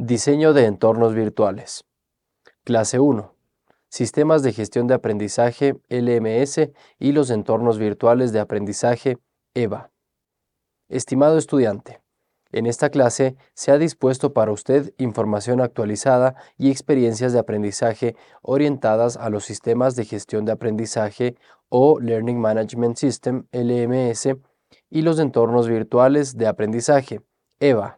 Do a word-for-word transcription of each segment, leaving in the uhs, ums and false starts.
Diseño de entornos virtuales. Clase uno. Sistemas de gestión de aprendizaje L M S y los entornos virtuales de aprendizaje E V A. Estimado estudiante, en esta clase se ha dispuesto para usted información actualizada y experiencias de aprendizaje orientadas a los sistemas de gestión de aprendizaje o Learning Management System L M S y los entornos virtuales de aprendizaje E V A.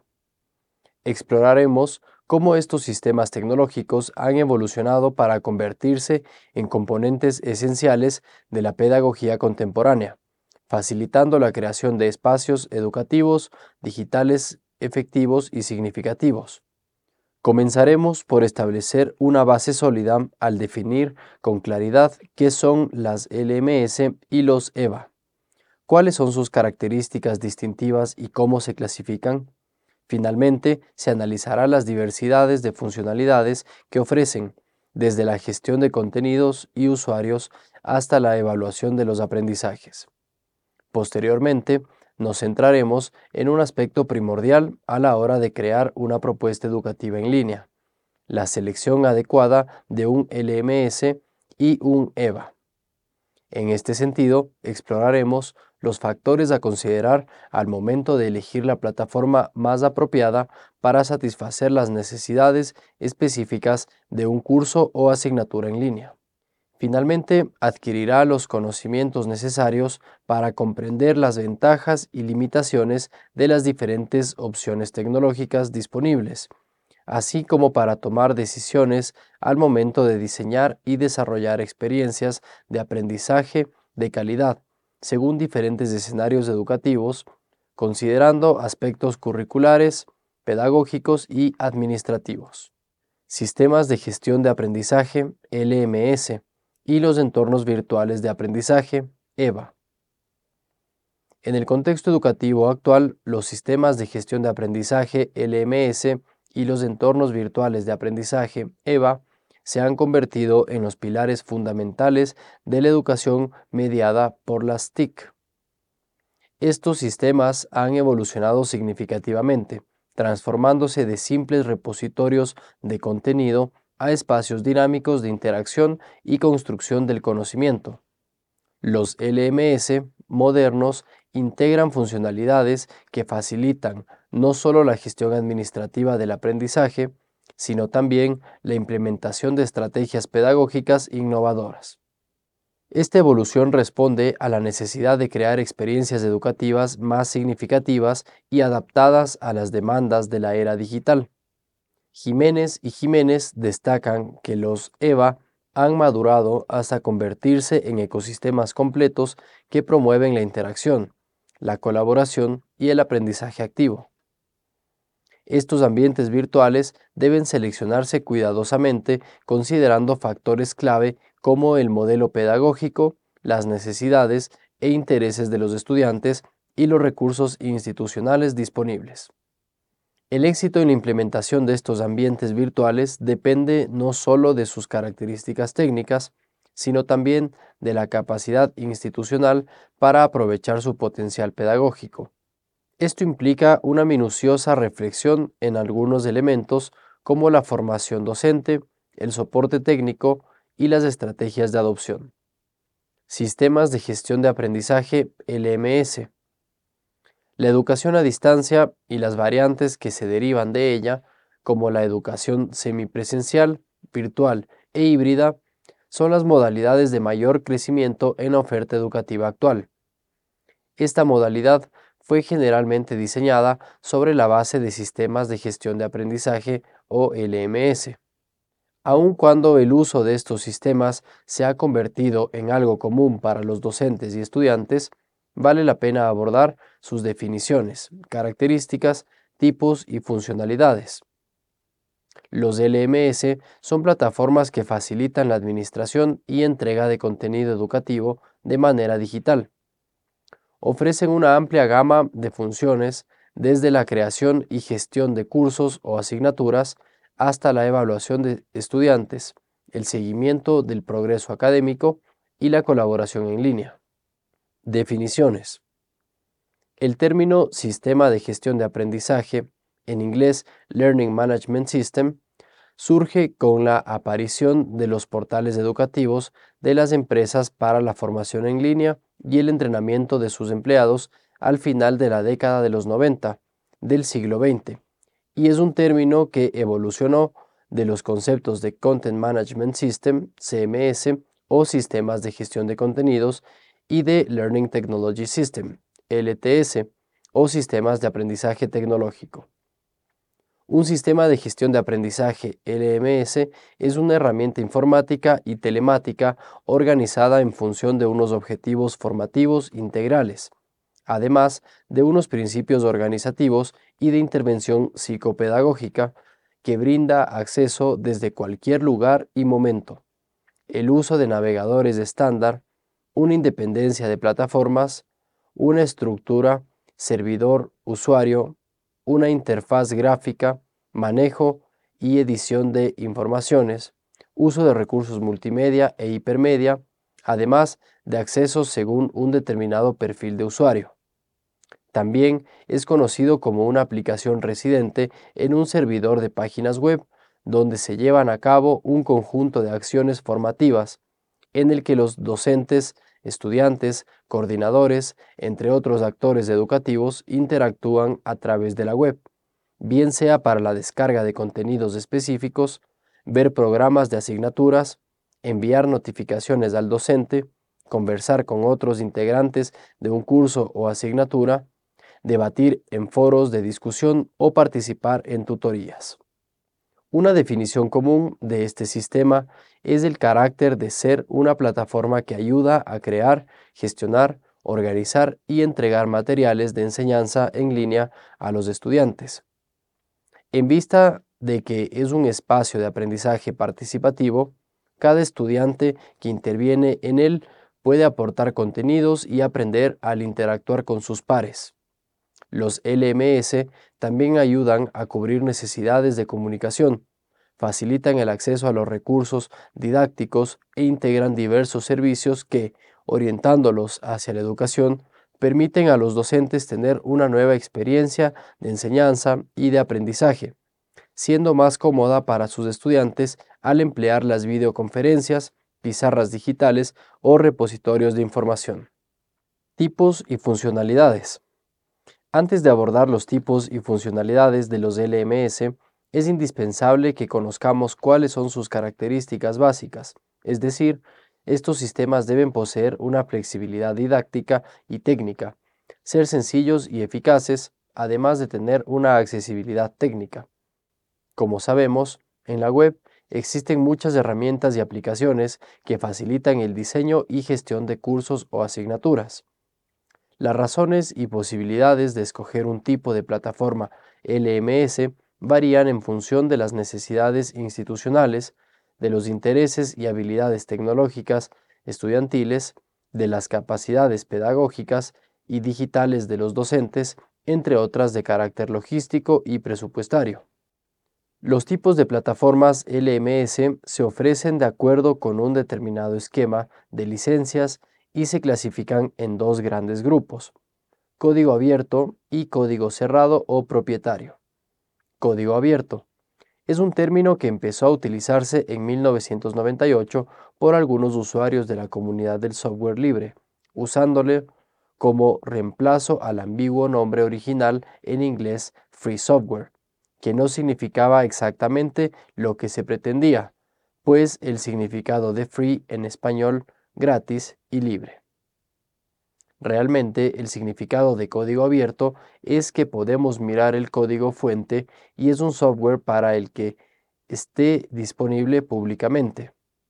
Exploraremos cómo estos sistemas tecnológicos han evolucionado para convertirse en componentes esenciales de la pedagogía contemporánea, facilitando la creación de espacios educativos digitales efectivos y significativos. Comenzaremos por establecer una base sólida al definir con claridad qué son las L M S y los E V A, cuáles son sus características distintivas y cómo se clasifican. Finalmente, se analizará las diversidades de funcionalidades que ofrecen, desde la gestión de contenidos y usuarios hasta la evaluación de los aprendizajes. Posteriormente, nos centraremos en un aspecto primordial a la hora de crear una propuesta educativa en línea: la selección adecuada de un L M S y un E V A. En este sentido, exploraremos los factores a considerar al momento de elegir la plataforma más apropiada para satisfacer las necesidades específicas de un curso o asignatura en línea. Finalmente, adquirirá los conocimientos necesarios para comprender las ventajas y limitaciones de las diferentes opciones tecnológicas disponibles, así como para tomar decisiones al momento de diseñar y desarrollar experiencias de aprendizaje de calidad, según diferentes escenarios educativos, considerando aspectos curriculares, pedagógicos y administrativos. Sistemas de gestión de aprendizaje L M S y los entornos virtuales de aprendizaje E V A. En el contexto educativo actual, los sistemas de gestión de aprendizaje L M S y los entornos virtuales de aprendizaje E V A se han convertido en los pilares fundamentales de la educación mediada por las T I C. Estos sistemas han evolucionado significativamente, transformándose de simples repositorios de contenido a espacios dinámicos de interacción y construcción del conocimiento. Los L M S modernos integran funcionalidades que facilitan no solo la gestión administrativa del aprendizaje, sino también la implementación de estrategias pedagógicas innovadoras. Esta evolución responde a la necesidad de crear experiencias educativas más significativas y adaptadas a las demandas de la era digital. Jiménez y Jiménez destacan que los E V A han madurado hasta convertirse en ecosistemas completos que promueven la interacción, la colaboración y el aprendizaje activo. Estos ambientes virtuales deben seleccionarse cuidadosamente considerando factores clave como el modelo pedagógico, las necesidades e intereses de los estudiantes y los recursos institucionales disponibles. El éxito en la implementación de estos ambientes virtuales depende no solo de sus características técnicas, sino también de la capacidad institucional para aprovechar su potencial pedagógico. Esto implica una minuciosa reflexión en algunos elementos como la formación docente, el soporte técnico y las estrategias de adopción. Sistemas de gestión de aprendizaje L M S. La educación a distancia y las variantes que se derivan de ella, como la educación semipresencial, virtual e híbrida, son las modalidades de mayor crecimiento en la oferta educativa actual. Esta modalidad fue generalmente diseñada sobre la base de sistemas de gestión de aprendizaje o L M S. Aun cuando el uso de estos sistemas se ha convertido en algo común para los docentes y estudiantes, vale la pena abordar sus definiciones, características, tipos y funcionalidades. Los L M S son plataformas que facilitan la administración y entrega de contenido educativo de manera digital. Ofrecen una amplia gama de funciones, desde la creación y gestión de cursos o asignaturas hasta la evaluación de estudiantes, el seguimiento del progreso académico y la colaboración en línea. Definiciones. El término sistema de gestión de aprendizaje en inglés Learning Management System, surge con la aparición de los portales educativos de las empresas para la formación en línea y el entrenamiento de sus empleados al final de la década de los noventa del siglo veinte, y es un término que evolucionó de los conceptos de Content Management System, C M S, o sistemas de gestión de contenidos, y de Learning Technology System, L T S, o sistemas de aprendizaje tecnológico. Un sistema de gestión de aprendizaje, L M S, es una herramienta informática y telemática organizada en función de unos objetivos formativos integrales, además de unos principios organizativos y de intervención psicopedagógica que brinda acceso desde cualquier lugar y momento, el uso de navegadores estándar, una independencia de plataformas, una estructura, servidor, usuario, una interfaz gráfica, manejo y edición de informaciones, uso de recursos multimedia e hipermedia, además de accesos según un determinado perfil de usuario. También es conocido como una aplicación residente en un servidor de páginas web, donde se llevan a cabo un conjunto de acciones formativas, en el que los docentes, estudiantes, coordinadores, entre otros actores educativos, interactúan a través de la web, bien sea para la descarga de contenidos específicos, ver programas de asignaturas, enviar notificaciones al docente, conversar con otros integrantes de un curso o asignatura, debatir en foros de discusión o participar en tutorías. Una definición común de este sistema es el carácter de ser una plataforma que ayuda a crear, gestionar, organizar y entregar materiales de enseñanza en línea a los estudiantes. En vista de que es un espacio de aprendizaje participativo, cada estudiante que interviene en él puede aportar contenidos y aprender al interactuar con sus pares. Los L M S también ayudan a cubrir necesidades de comunicación, facilitan el acceso a los recursos didácticos e integran diversos servicios que, orientándolos hacia la educación, permiten a los docentes tener una nueva experiencia de enseñanza y de aprendizaje, siendo más cómoda para sus estudiantes al emplear las videoconferencias, pizarras digitales o repositorios de información. Tipos y funcionalidades. Antes de abordar los tipos y funcionalidades de los L M S, es indispensable que conozcamos cuáles son sus características básicas, es decir, estos sistemas deben poseer una flexibilidad didáctica y técnica, ser sencillos y eficaces, además de tener una accesibilidad técnica. Como sabemos, en la web existen muchas herramientas y aplicaciones que facilitan el diseño y gestión de cursos o asignaturas. Las razones y posibilidades de escoger un tipo de plataforma L M S varían en función de las necesidades institucionales, de los intereses y habilidades tecnológicas estudiantiles, de las capacidades pedagógicas y digitales de los docentes, entre otras de carácter logístico y presupuestario. Los tipos de plataformas L M S se ofrecen de acuerdo con un determinado esquema de licencias y se clasifican en dos grandes grupos: código abierto y código cerrado o propietario. Código abierto es un término que empezó a utilizarse en mil novecientos noventa y ocho por algunos usuarios de la comunidad del software libre, usándole como reemplazo al ambiguo nombre original en inglés free software, que no significaba exactamente lo que se pretendía, pues el significado de free en español gratis y libre. Realmente, el significado de código abierto es que podemos mirar el código fuente y es un software para el que esté disponible públicamente.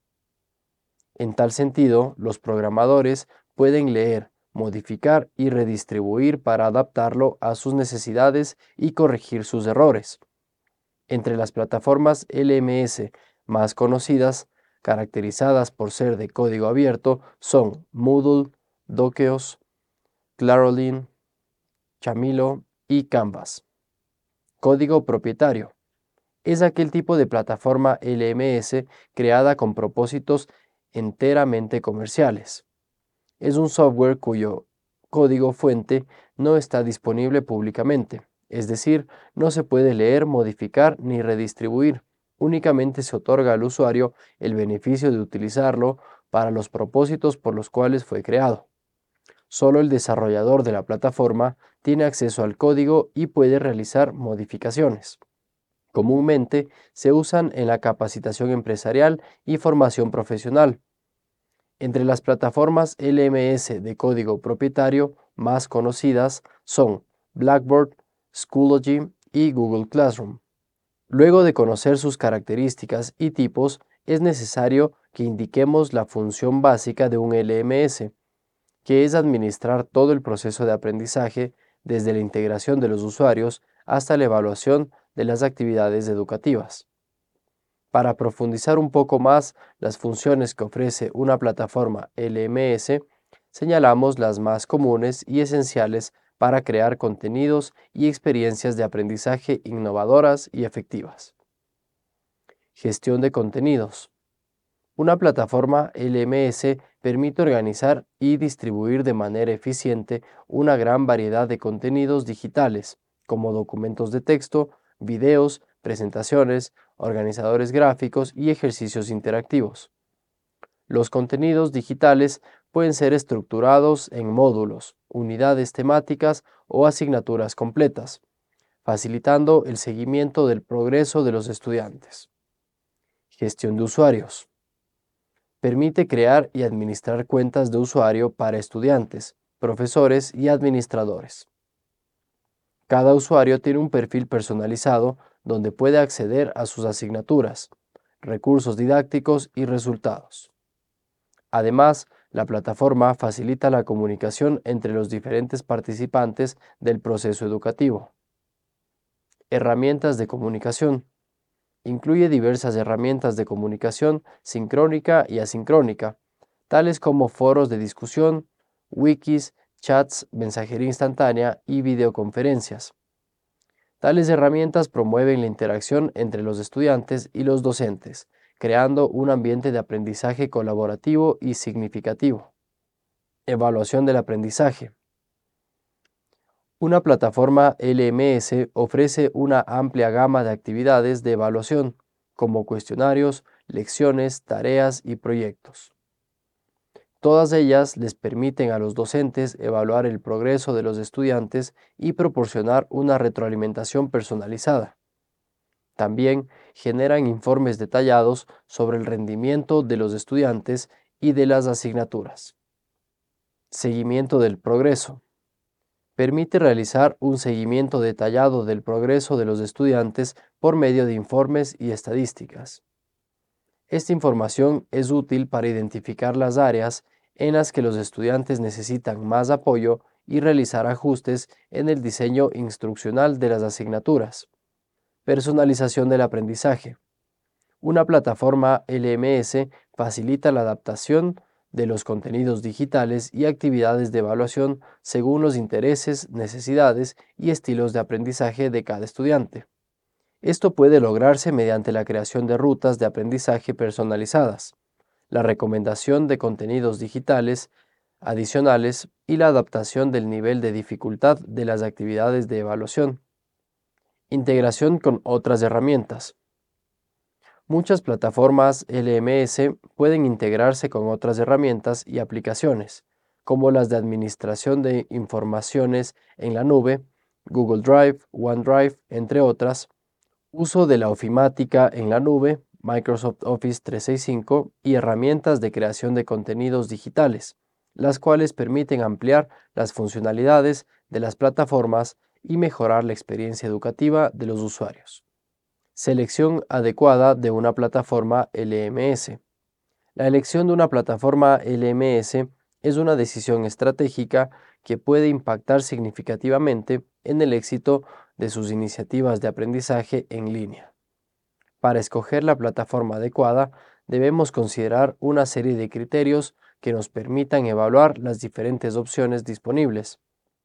En tal sentido, los programadores pueden leer, modificar y redistribuir para adaptarlo a sus necesidades y corregir sus errores. Entre las plataformas L M S más conocidas, caracterizadas por ser de código abierto, son Moodle, Dokeos, Clarolin, Chamilo y Canvas. Código propietario es aquel tipo de plataforma L M S creada con propósitos enteramente comerciales. Es un software cuyo código fuente no está disponible públicamente, es decir, no se puede leer, modificar ni redistribuir. Únicamente se otorga al usuario el beneficio de utilizarlo para los propósitos por los cuales fue creado. Solo el desarrollador de la plataforma tiene acceso al código y puede realizar modificaciones. Comúnmente se usan en la capacitación empresarial y formación profesional. Entre las plataformas L M S de código propietario más conocidas son Blackboard, Schoology y Google Classroom. Luego de conocer sus características y tipos, es necesario que indiquemos la función básica de un L M S, que es administrar todo el proceso de aprendizaje desde la integración de los usuarios hasta la evaluación de las actividades educativas. Para profundizar un poco más las funciones que ofrece una plataforma L M S, señalamos las más comunes y esenciales para crear contenidos y experiencias de aprendizaje innovadoras y efectivas. Gestión de contenidos. Una plataforma L M S permite organizar y distribuir de manera eficiente una gran variedad de contenidos digitales, como documentos de texto, videos, presentaciones, organizadores gráficos y ejercicios interactivos. Los contenidos digitales pueden ser estructurados en módulos, unidades temáticas o asignaturas completas, facilitando el seguimiento del progreso de los estudiantes. Gestión de usuarios. Permite crear y administrar cuentas de usuario para estudiantes, profesores y administradores. Cada usuario tiene un perfil personalizado donde puede acceder a sus asignaturas, recursos didácticos y resultados. Además, la plataforma facilita la comunicación entre los diferentes participantes del proceso educativo. Herramientas de comunicación. Incluye diversas herramientas de comunicación sincrónica y asincrónica, tales como foros de discusión, wikis, chats, mensajería instantánea y videoconferencias. Tales herramientas promueven la interacción entre los estudiantes y los docentes, creando un ambiente de aprendizaje colaborativo y significativo. Evaluación del aprendizaje. Una plataforma L M S ofrece una amplia gama de actividades de evaluación, como cuestionarios, lecciones, tareas y proyectos. Todas ellas les permiten a los docentes evaluar el progreso de los estudiantes y proporcionar una retroalimentación personalizada. También generan informes detallados sobre el rendimiento de los estudiantes y de las asignaturas. Seguimiento del progreso. Permite realizar un seguimiento detallado del progreso de los estudiantes por medio de informes y estadísticas. Esta información es útil para identificar las áreas en las que los estudiantes necesitan más apoyo y realizar ajustes en el diseño instruccional de las asignaturas. Personalización del aprendizaje. Una plataforma L M S facilita la adaptación de los contenidos digitales y actividades de evaluación según los intereses, necesidades y estilos de aprendizaje de cada estudiante. Esto puede lograrse mediante la creación de rutas de aprendizaje personalizadas, la recomendación de contenidos digitales adicionales y la adaptación del nivel de dificultad de las actividades de evaluación. Integración con otras herramientas. Muchas plataformas L M S pueden integrarse con otras herramientas y aplicaciones, como las de administración de informaciones en la nube, Google Drive, OneDrive, entre otras, uso de la ofimática en la nube, Microsoft Office trescientos sesenta y cinco y herramientas de creación de contenidos digitales, las cuales permiten ampliar las funcionalidades de las plataformas y mejorar la experiencia educativa de los usuarios. Selección adecuada de una plataforma L M S. La elección de una plataforma L M S es una decisión estratégica que puede impactar significativamente en el éxito de sus iniciativas de aprendizaje en línea. Para escoger la plataforma adecuada, debemos considerar una serie de criterios que nos permitan evaluar las diferentes opciones disponibles.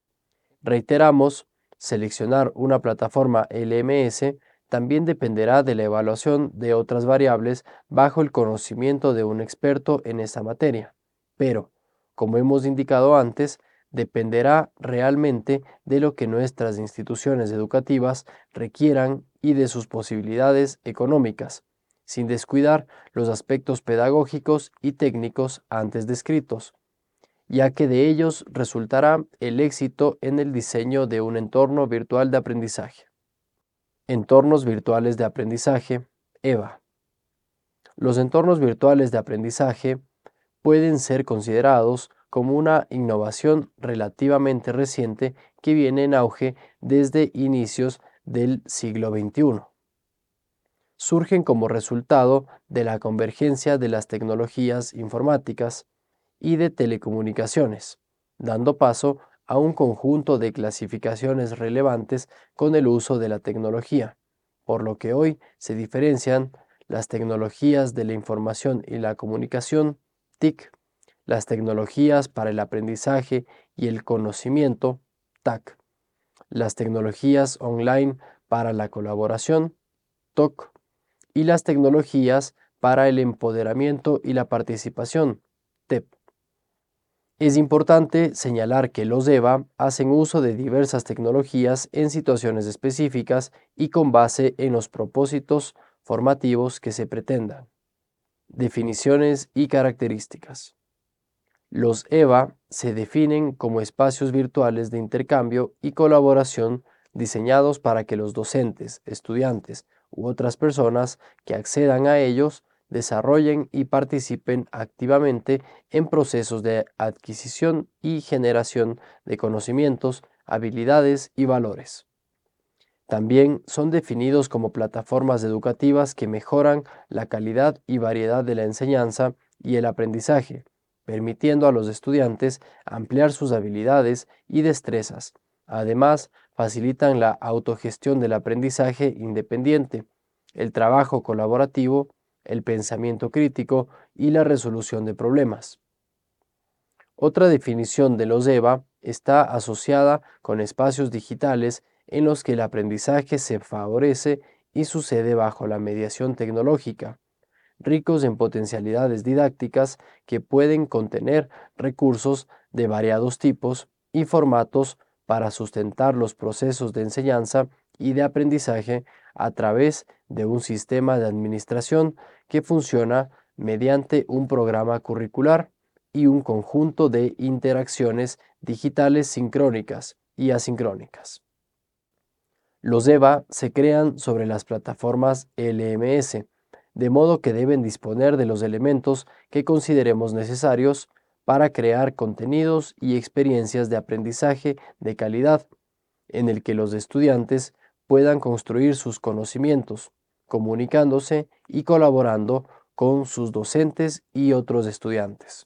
Reiteramos, seleccionar una plataforma L M S también dependerá de la evaluación de otras variables bajo el conocimiento de un experto en esa materia. Pero, como hemos indicado antes, dependerá realmente de lo que nuestras instituciones educativas requieran y de sus posibilidades económicas, sin descuidar los aspectos pedagógicos y técnicos antes descritos, ya que de ellos resultará el éxito en el diseño de un entorno virtual de aprendizaje. Entornos virtuales de aprendizaje, EVA. Los entornos virtuales de aprendizaje pueden ser considerados como una innovación relativamente reciente que viene en auge desde inicios del siglo veintiuno. Surgen como resultado de la convergencia de las tecnologías informáticas y de telecomunicaciones, dando paso a un conjunto de clasificaciones relevantes con el uso de la tecnología, por lo que hoy se diferencian las tecnologías de la información y la comunicación, T I C, las tecnologías para el aprendizaje y el conocimiento, T A C, las tecnologías online para la colaboración, T O C, y las tecnologías para el empoderamiento y la participación, T E P. Es importante señalar que los EVA hacen uso de diversas tecnologías en situaciones específicas y con base en los propósitos formativos que se pretendan. Definiciones y características. Los EVA se definen como espacios virtuales de intercambio y colaboración diseñados para que los docentes, estudiantes u otras personas que accedan a ellos desarrollen y participen activamente en procesos de adquisición y generación de conocimientos, habilidades y valores. También son definidos como plataformas educativas que mejoran la calidad y variedad de la enseñanza y el aprendizaje, permitiendo a los estudiantes ampliar sus habilidades y destrezas. Además, facilitan la autogestión del aprendizaje independiente, el trabajo colaborativo, el pensamiento crítico y la resolución de problemas. Otra definición de los EVA está asociada con espacios digitales en los que el aprendizaje se favorece y sucede bajo la mediación tecnológica, ricos en potencialidades didácticas que pueden contener recursos de variados tipos y formatos para sustentar los procesos de enseñanza y de aprendizaje a través de un sistema de administración que funciona mediante un programa curricular y un conjunto de interacciones digitales sincrónicas y asincrónicas. Los EVA se crean sobre las plataformas L M S, de modo que deben disponer de los elementos que consideremos necesarios para crear contenidos y experiencias de aprendizaje de calidad, en el que los estudiantes puedan construir sus conocimientos, comunicándose y colaborando con sus docentes y otros estudiantes.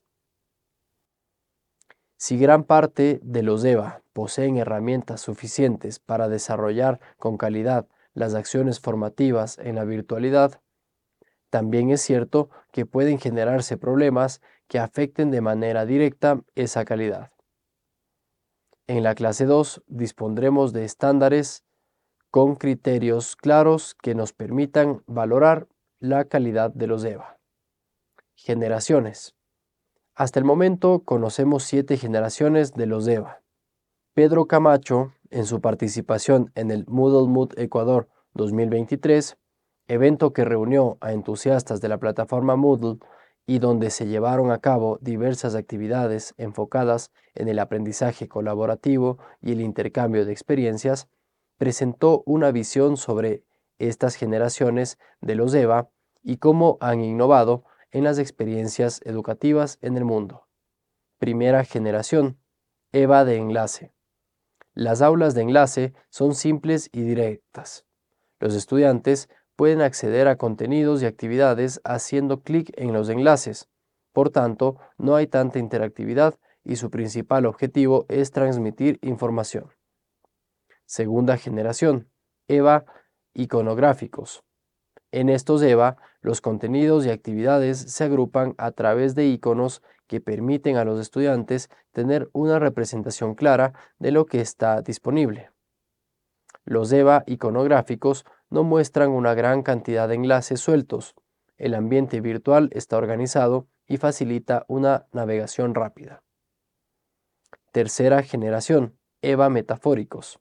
Si gran parte de los EVA poseen herramientas suficientes para desarrollar con calidad las acciones formativas en la virtualidad, también es cierto que pueden generarse problemas que afecten de manera directa esa calidad. En la clase dos dispondremos de estándares con criterios claros que nos permitan valorar la calidad de los EVA. Generaciones. Hasta el momento conocemos siete generaciones de los EVA. Pedro Camacho, en su participación en el Moodle Mood Ecuador dos mil veintitrés, evento que reunió a entusiastas de la plataforma Moodle y donde se llevaron a cabo diversas actividades enfocadas en el aprendizaje colaborativo y el intercambio de experiencias, presentó una visión sobre estas generaciones de los EVA y cómo han innovado en las experiencias educativas en el mundo. Primera generación, EVA de enlace. Las aulas de enlace son simples y directas. Los estudiantes pueden acceder a contenidos y actividades haciendo clic en los enlaces. Por tanto, no hay tanta interactividad y su principal objetivo es transmitir información. Segunda generación, EVA iconográficos. En estos EVA, los contenidos y actividades se agrupan a través de iconos que permiten a los estudiantes tener una representación clara de lo que está disponible. Los EVA iconográficos no muestran una gran cantidad de enlaces sueltos. El ambiente virtual está organizado y facilita una navegación rápida. Tercera generación, EVA metafóricos.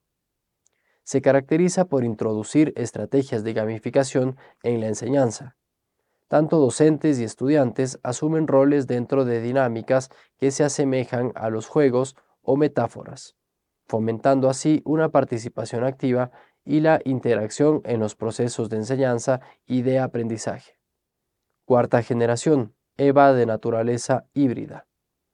Se caracteriza por introducir estrategias de gamificación en la enseñanza. Tanto docentes y estudiantes asumen roles dentro de dinámicas que se asemejan a los juegos o metáforas, fomentando así una participación activa y la interacción en los procesos de enseñanza y de aprendizaje. Cuarta generación, EVA de naturaleza híbrida.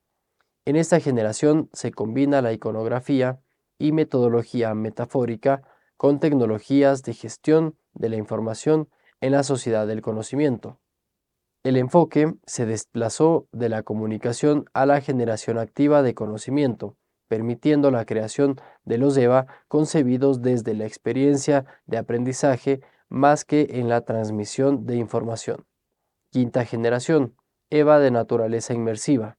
En esta generación se combina la iconografía y metodología metafórica con tecnologías de gestión de la información en la sociedad del conocimiento. El enfoque se desplazó de la comunicación a la generación activa de conocimiento, permitiendo la creación de los EVA concebidos desde la experiencia de aprendizaje más que en la transmisión de información. Quinta generación, EVA de naturaleza inmersiva.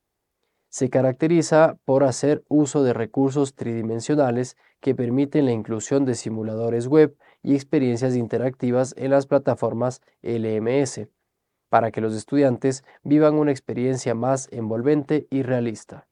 Se caracteriza por hacer uso de recursos tridimensionales que permiten la inclusión de simuladores web y experiencias interactivas en las plataformas L M S, para que los estudiantes vivan una experiencia más envolvente y realista.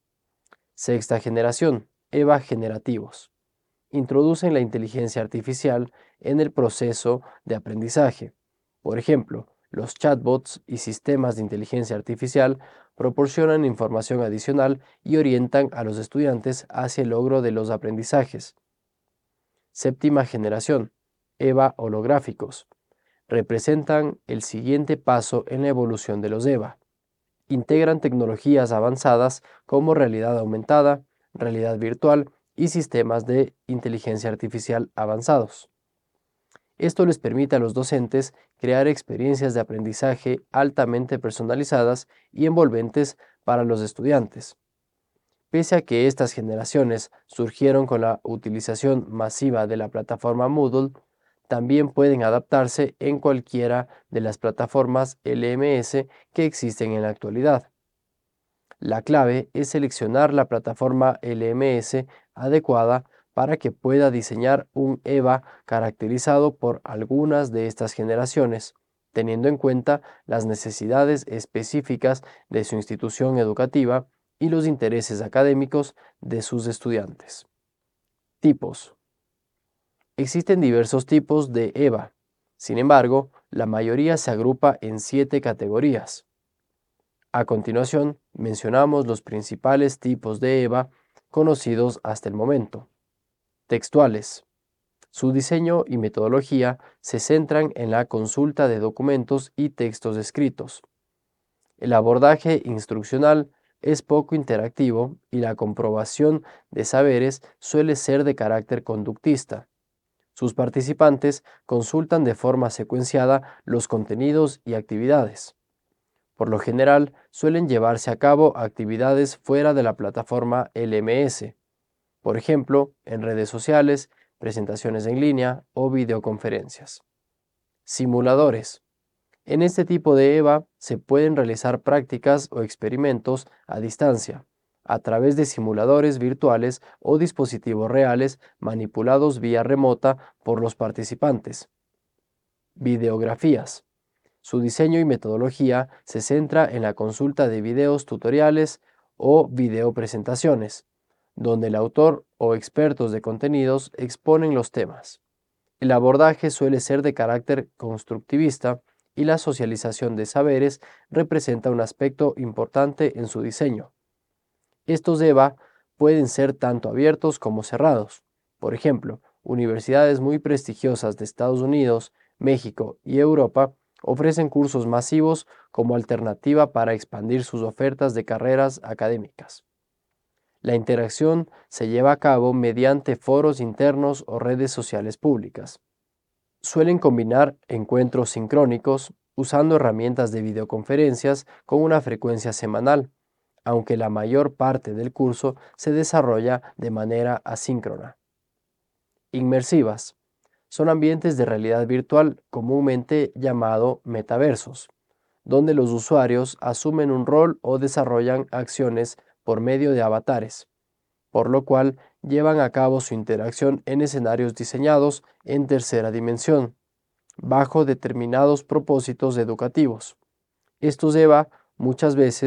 Sexta generación, EVA generativos. Introducen la inteligencia artificial en el proceso de aprendizaje. Por ejemplo, los chatbots y sistemas de inteligencia artificial proporcionan información adicional y orientan a los estudiantes hacia el logro de los aprendizajes. Séptima generación, EVA holográficos. Representan el siguiente paso en la evolución de los EVA. Integran tecnologías avanzadas como realidad aumentada, realidad virtual y sistemas de inteligencia artificial avanzados. Esto les permite a los docentes crear experiencias de aprendizaje altamente personalizadas y envolventes para los estudiantes. Pese a que estas generaciones surgieron con la utilización masiva de la plataforma Moodle, también pueden adaptarse en cualquiera de las plataformas L M S que existen en la actualidad. La clave es seleccionar la plataforma L M S adecuada para que pueda diseñar un EVA caracterizado por algunas de estas generaciones, teniendo en cuenta las necesidades específicas de su institución educativa y los intereses académicos de sus estudiantes. Tipos. Existen diversos tipos de EVA. Sin embargo, la mayoría se agrupa en siete categorías. A continuación, mencionamos los principales tipos de EVA conocidos hasta el momento. Textuales. Su diseño y metodología se centran en la consulta de documentos y textos escritos. El abordaje instruccional es poco interactivo y la comprobación de saberes suele ser de carácter conductista. Sus participantes consultan de forma secuenciada los contenidos y actividades. Por lo general, suelen llevarse a cabo actividades fuera de la plataforma L M S, por ejemplo, en redes sociales, presentaciones en línea o videoconferencias. Simuladores. En este tipo de EVA se pueden realizar prácticas o experimentos a distancia, a través de simuladores virtuales o dispositivos reales manipulados vía remota por los participantes. Videografías. Su diseño y metodología se centra en la consulta de videos tutoriales o videopresentaciones, donde el autor o expertos de contenidos exponen los temas. El abordaje suele ser de carácter constructivista y la socialización de saberes representa un aspecto importante en su diseño. Estos EVA pueden ser tanto abiertos como cerrados. Por ejemplo, universidades muy prestigiosas de Estados Unidos, México y Europa ofrecen cursos masivos como alternativa para expandir sus ofertas de carreras académicas. La interacción se lleva a cabo mediante foros internos o redes sociales públicas. Suelen combinar encuentros sincrónicos usando herramientas de videoconferencias con una frecuencia semanal, aunque la mayor parte del curso se desarrolla de manera asíncrona. Inmersivas. Son ambientes de realidad virtual comúnmente llamado metaversos, donde los usuarios asumen un rol o desarrollan acciones por medio de avatares, por lo cual llevan a cabo su interacción en escenarios diseñados en tercera dimensión, bajo determinados propósitos educativos. Estos EVA muchas veces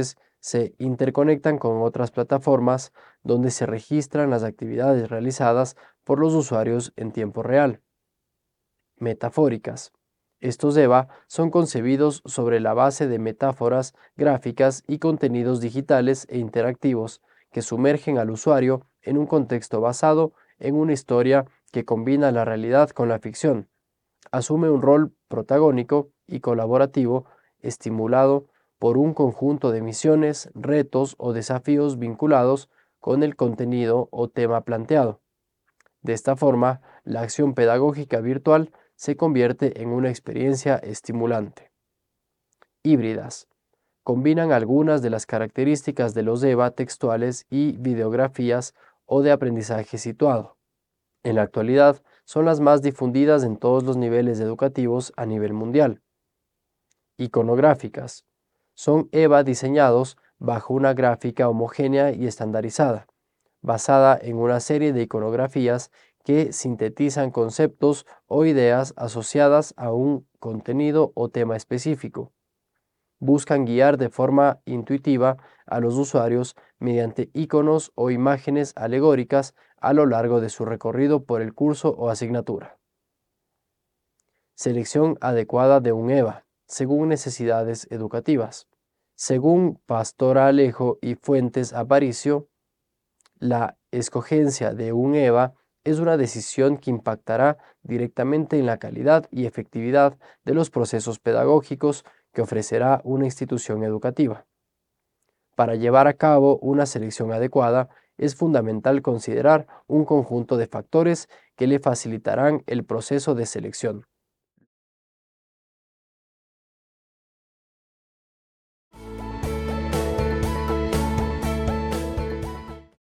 se interconectan con otras plataformas donde se registran las actividades realizadas por los usuarios en tiempo real. Metafóricas. Estos EVA son concebidos sobre la base de metáforas gráficas y contenidos digitales e interactivos que sumergen al usuario en un contexto basado en una historia que combina la realidad con la ficción. Asume un rol protagónico y colaborativo estimulado por un conjunto de misiones, retos o desafíos vinculados con el contenido o tema planteado. De esta forma, la acción pedagógica virtual se convierte en una experiencia estimulante. Híbridas. Combinan algunas de las características de los EVA textuales y videografías o de aprendizaje situado. En la actualidad, son las más difundidas en todos los niveles educativos a nivel mundial. Iconográficas. Son EVA diseñados bajo una gráfica homogénea y estandarizada, basada en una serie de iconografías que sintetizan conceptos o ideas asociadas a un contenido o tema específico. Buscan guiar de forma intuitiva a los usuarios mediante iconos o imágenes alegóricas a lo largo de su recorrido por el curso o asignatura. Selección adecuada de un EVA, según necesidades educativas. Según Pastora Alejo y Fuentes Aparicio, la escogencia de un EVA es una decisión que impactará directamente en la calidad y efectividad de los procesos pedagógicos que ofrecerá una institución educativa. Para llevar a cabo una selección adecuada, es fundamental considerar un conjunto de factores que le facilitarán el proceso de selección.